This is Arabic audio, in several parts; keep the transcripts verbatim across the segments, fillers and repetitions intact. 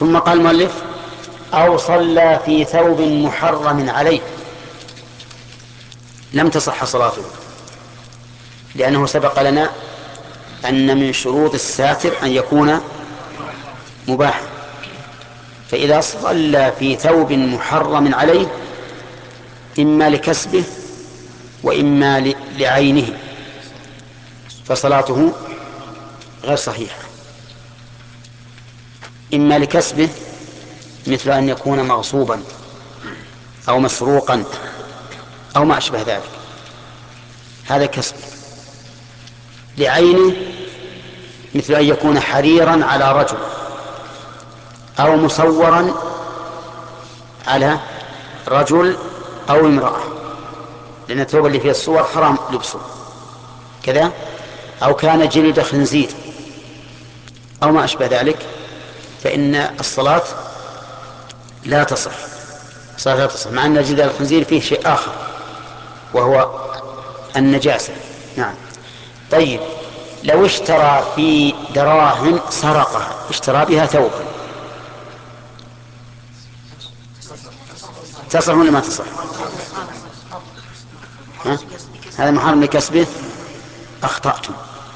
ثم قال المؤلف أو صلى في ثوب محرم عليه لم تصح صلاته، لأنه سبق لنا أن من شروط الساتر أن يكون مباحا. فإذا صلى في ثوب محرم عليه إما لكسبه وإما لعينه فصلاته غير صحيحة. إما لكسبه مثل أن يكون مغصوبا أو مسروقا أو ما أشبه ذلك، هذا كسب. لعينه مثل أن يكون حريرا على رجل أو مصورا على رجل أو امرأة، لأن الثوب اللي فيه الصور حرام لبسه كذا، أو كان جلد خنزير أو ما أشبه ذلك، فإن الصلاة لا تصح. الصلاة لا تصح، مع أن جلد الخنزير فيه شيء آخر وهو النجاسة. نعم. طيب لو اشترى في دراهم سرقها، اشترى بها ثوبا، تصح ولا ما تصح؟ ها؟ هذا محرم لكسبه. أخطأتم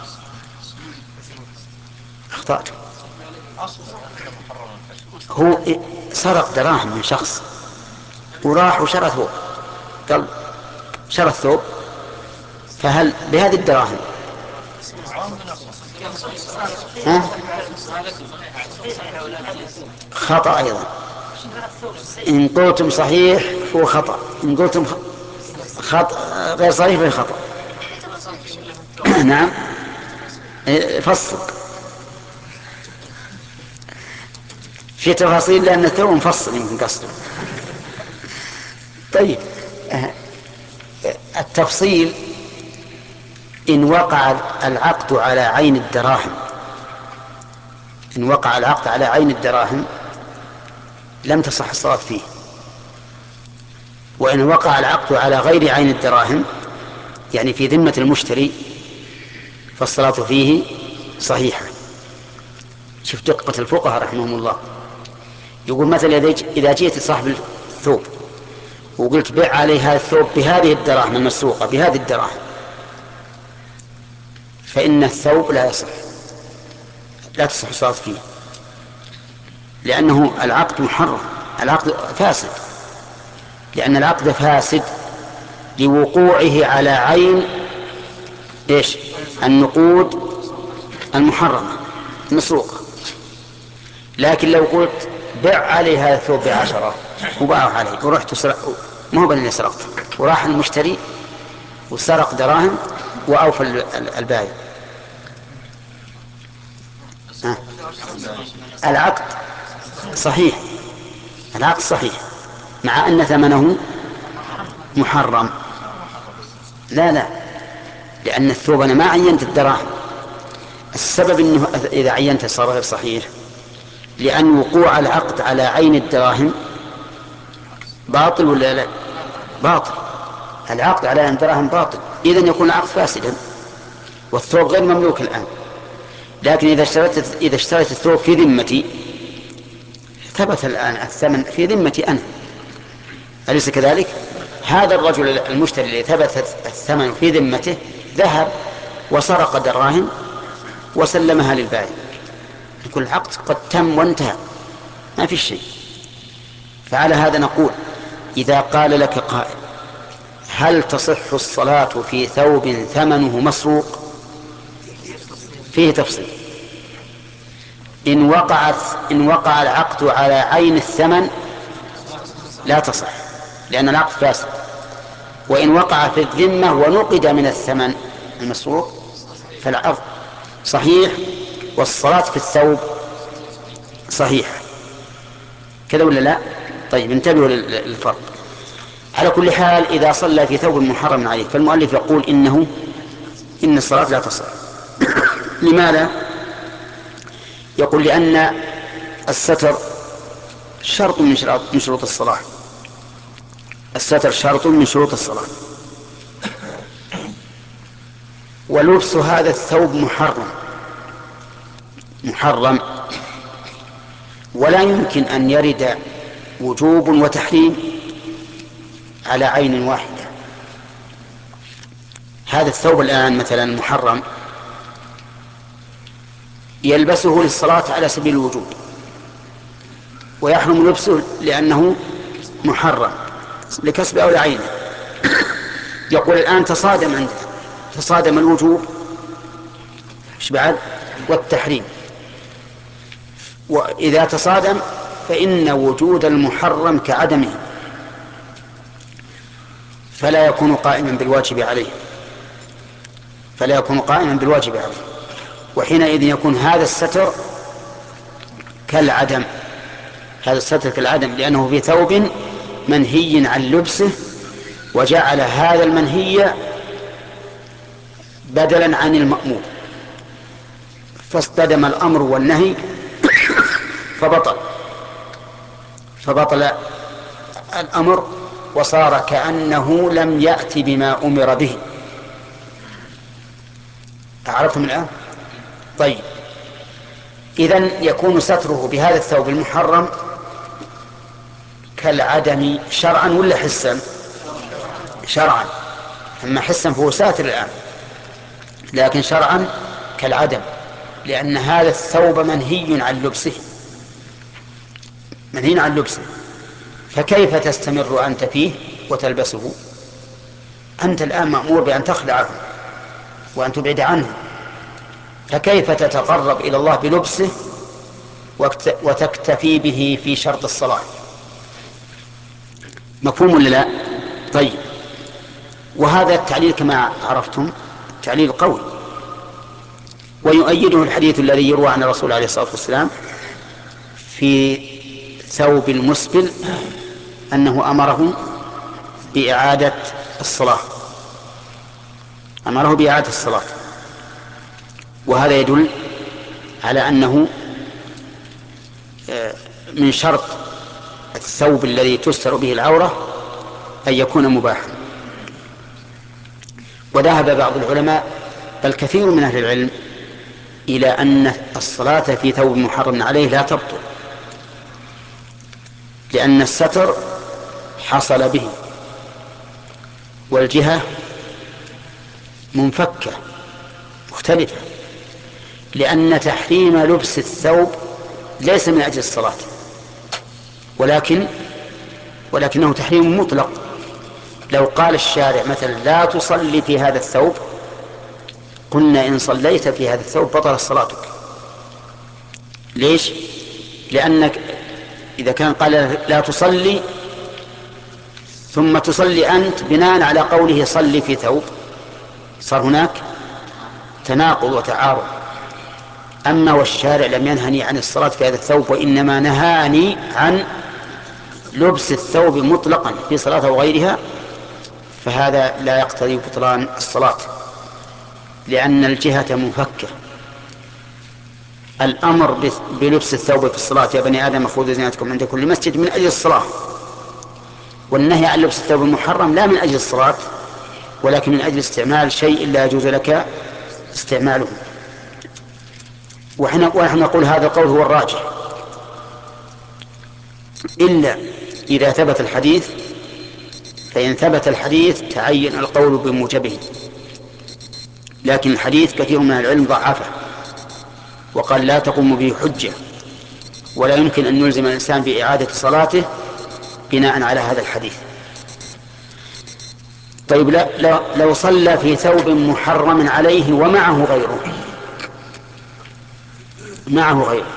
أخطأتم هو سرق دراهم من شخص وراح وشرى ثوب، قال شرى الثوب، فهل بهذه الدراهم ها؟ خطأ أيضا. إن قلتم صحيح هو خطأ، إن قلتم خطأ غير صحيح فهو خطأ. نعم فصل في تفاصيل لأن الثوب مفصل يمكن قصده. طيب التفصيل إن وقع العقد على عين الدراهم، إن وقع العقد على عين الدراهم لم تصح الصلاة فيه، وإن وقع العقد على غير عين الدراهم يعني في ذمة المشتري فالصلاة فيه صحيحة. شوف دقة الفقهاء رحمهم الله، يقول مثلا إذا جئت صاحب الثوب وقلت بيع عليه هذا الثوب بهذه الدراهم المسروقة بهذه الدراهم، فإن الثوب لا يصح، لا تصح الصلاة فيه، لأنه العقد محرم، العقد فاسد، لأن العقد فاسد لوقوعه على عين إيش؟ النقود المحرمة المسروقة. لكن لو قلت بيع عليه هذا الثوب بعشرة وباعه عليه ورحت سرق، ما هو بل سرقت، وراح المشتري وسرق دراهم وأوفى البائع، العقد صحيح، العقد صحيح مع أن ثمنه محرم. لا لا، لأن الثوب أنا ما عينت الدراهم، السبب أنه إذا عينت صار غير صحيح، لأن وقوع العقد على عين الدراهم باطل ولا لا؟ باطل، العقد على عين الدراهم باطل، إذن يكون العقد فاسدا والثوب غير مملوك الآن. لكن إذا اشتريت إذا اشتريت الثوب في ذمتي ثبت الآن الثمن في ذمتي أنا، أليس كذلك؟ هذا الرجل المشتري الذي ثبت الثمن في ذمته ذهب وسرق دراهم وسلمها للبائع، يكون العقد قد تم وانتهى ما في شيء. فعلى هذا نقول إذا قال لك قائل هل تصح الصلاة في ثوب ثمنه مسروق؟ فيه تفصيل. إن وقعت إن وقع العقد على عين الثمن لا تصح لأن العقد فاسد، وإن وقع في الذمة ونقد من الثمن المسروق فالعقد صحيح والصلاة في الثوب صحيح. كذا ولا لا؟ طيب انتبهوا للفرق. على كل حال إذا صلى في ثوب محرم عليه فالمؤلف يقول إنه إن الصلاة لا تصح. لماذا؟ يقول لأن الستر شرط من شروط من شروط الصلاة، الستر شرط من شروط الصلاة، ولبس هذا الثوب محرم محرم ولا يمكن أن يرد وجوب وتحريم على عين واحدة. هذا الثوب الآن مثلا محرم يلبسه للصلاة على سبيل الوجوب، ويحرم لبسه لأنه محرم لكسب أو لعينه. يقول الآن تصادم عندنا، تصادم الوجوب إيش بعد والتحريم، وإذا تصادم فإن وجود المحرم كعدمه، فلا يكون قائما بالواجب عليه فلا يكون قائما بالواجب عليه وحينئذ يكون هذا الستر كالعدم هذا الستر كالعدم لأنه في ثوب منهي عن لبسه، وجعل هذا المنهي بدلا عن المأمور، فاصطدم الأمر والنهي فبطل فبطل الأمر وصار كأنه لم يأت بما أمر به. أعرفتم الآن؟ طيب، إذن يكون ستره بهذا الثوب المحرم كالعدم شرعا ولا حسا؟ شرعا. أما حسا فهو ساتر الآن، لكن شرعا كالعدم، لأن هذا الثوب منهي عن لبسه منهي عن لبسه فكيف تستمر أنت فيه وتلبسه؟ أنت الآن مأمور بأن تخلعه وأن تبعد عنه، فكيف تتقرب إلى الله بلبسه وتكتفي به في شرط الصلاة؟ مفهوم ولا لا؟ طيب، وهذا التعليل كما عرفتم تعليل قوي، ويؤيده الحديث الذي يروى عن الرسول عليه الصلاة والسلام في ثوب المسبل أنه أمره بإعادة الصلاة أمره بإعادة الصلاة وهذا يدل على أنه من شرط الثوب الذي تستر به العورة أن يكون مباحا. وذهب بعض العلماء بل كثير من أهل العلم إلى أن الصلاة في ثوب محرم عليه لا تبطل، لأن الستر حصل به والجهة منفكة مختلفة، لأن تحريم لبس الثوب ليس من أجل الصلاة ولكن ولكنه تحريم مطلق. لو قال الشارع مثلا لا تصلي في هذا الثوب قلنا إن صليت في هذا الثوب بطلت صلاتك. ليش؟ لأنك إذا كان قال لا تصلي ثم تصلي أنت بناء على قوله صلي في ثوب صار هناك تناقض وتعارض. أما والشارع لم ينهني عن الصلاة في هذا الثوب وإنما نهاني عن لبس الثوب مطلقا في صلاة وغيرها، فهذا لا يقتضي بطلان الصلاة لأن الجهة منفكة. الأمر بلبس الثوب في الصلاة يا بني آدم خذوا زينتكم عند كل مسجد من أجل الصلاة، والنهي عن لبس الثوب المحرم لا من أجل الصلاة ولكن من أجل استعمال شيء لا يجوز لك استعماله. ونحن نقول هذا القول هو الراجح إلا إذا ثبت الحديث، فإن ثبت الحديث تعين القول بموجبه، لكن الحديث كثير من العلم ضعفه وقال لا تقوم به حجة ولا يمكن أن يلزم الإنسان بإعادة صلاته بناء على هذا الحديث. طيب، لا لو صلى في ثوب محرم عليه ومعه غيره معه غيره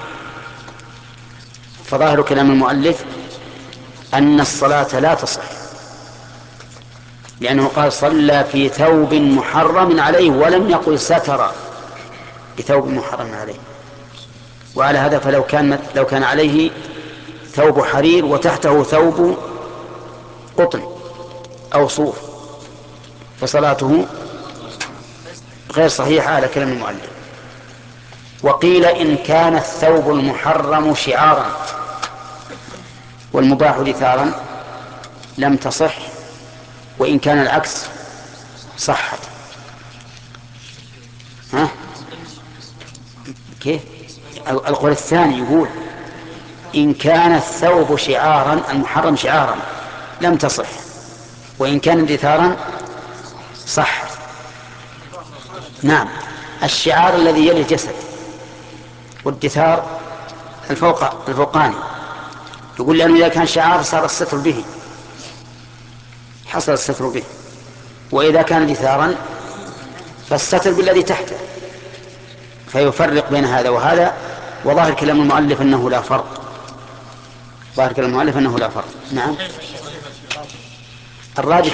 فظاهر كلام المؤلف أن الصلاة لا تصح، لأنه قال صلى في ثوب محرم عليه ولم يقل ستر بثوب محرم عليه. وعلى هذا فلو كان لو كان عليه ثوب حرير وتحته ثوب قطن أو صوف فصلاته غير صحيحة على كلام المؤلف. وقيل إن كان الثوب المحرم شعارا والمباح دثارا لم تصح، وإن كان العكس صحت. ها كيف؟ القول الثاني يقول إن كان الثوب شعارا، المحرم شعارا، لم تصح، وإن كان دثارا صح. نعم، الشعار الذي يلي الجسد، والدثار الفوق الفوقاني. يقول لأنه إذا كان شعار صار الستر به، حصل الستر به، وإذا كان دثارا فالستر بالذي تحته، فيفرق بين هذا وهذا. وظاهر كلام المؤلف أنه لا فرق، ظاهر كلام المؤلف أنه لا فرق. نعم، الراجح